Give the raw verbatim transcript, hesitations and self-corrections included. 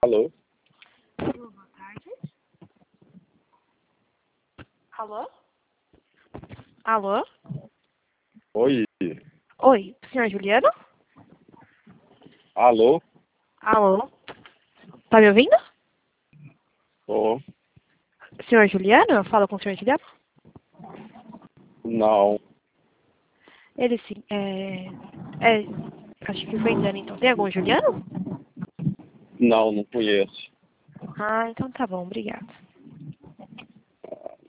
Alô? Alô, boa tarde. Alô? Alô? Oi? Oi, senhor Juliano? Alô? Alô? Tá me ouvindo? Ô, Senhor Juliano? Eu falo com o senhor Juliano? não, Ele sim, é... é... Acho que foi engano, então. Tem algum Juliano? não, não conheço. Ah, então tá bom, obrigada.